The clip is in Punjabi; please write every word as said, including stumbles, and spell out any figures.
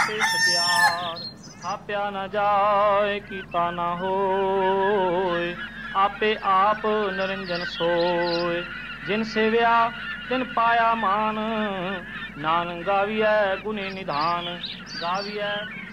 ਆਪੇ ਸਤਿਆਰ, ਥਾਪਿਆ ਨਾ ਜਾਏ ਕੀਤਾ ਨਾ ਹੋਏ, ਆਪੇ ਆਪ ਨਿਰੰਜਨ ਸੋਏ। ਜਿਨ ਸੇਵਿਆ ਤਿਨ ਪਾਇਆ ਮਾਨ, ਨਾਨਕ ਗਾਵੀਐ ਗੁਣੀ ਨਿਧਾਨ, ਗਾਵੀਐ